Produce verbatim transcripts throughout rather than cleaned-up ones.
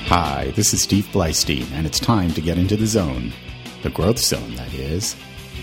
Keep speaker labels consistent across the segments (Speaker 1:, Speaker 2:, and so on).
Speaker 1: Hi, this is Steve Bleistein, and it's time to get into the zone. The growth zone, that is.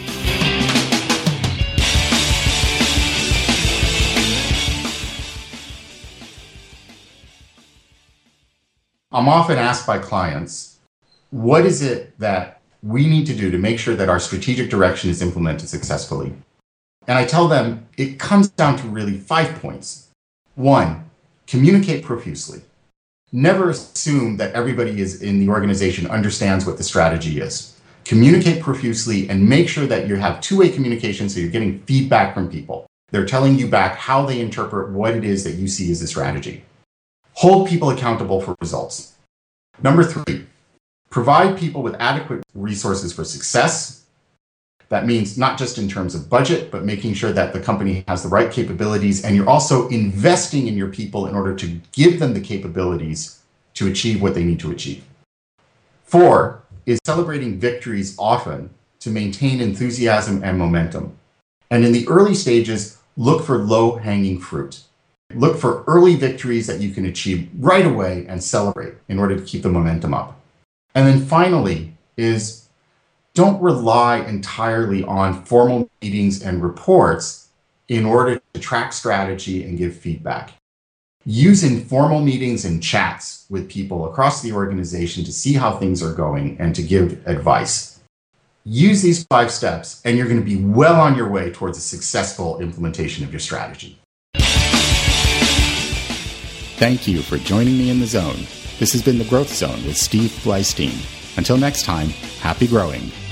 Speaker 1: I'm often asked by clients, what is it that we need to do to make sure that our strategic direction is implemented successfully? And I tell them it comes down to really five points. One, communicate profusely. Never assume that everybody is in the organization understands what the strategy is. Communicate profusely and make sure that you have two-way communication so you're getting feedback from people. They're telling you back how they interpret what it is that you see as the strategy. Hold people accountable for results. Number three, provide people with adequate resources for success. That means not just in terms of budget, but making sure that the company has the right capabilities, and you're also investing in your people in order to give them the capabilities to achieve what they need to achieve. Four is celebrating victories often to maintain enthusiasm and momentum. And in the early stages, look for low-hanging fruit. Look for early victories that you can achieve right away and celebrate in order to keep the momentum up. And then finally is don't rely entirely on formal meetings and reports in order to track strategy and give feedback. Use informal meetings and chats with people across the organization to see how things are going and to give advice. Use these five steps and you're going to be well on your way towards a successful implementation of your strategy. Thank you for joining me in the zone. This has been The Growth Zone with Steve Bleistein. Until next time, happy growing.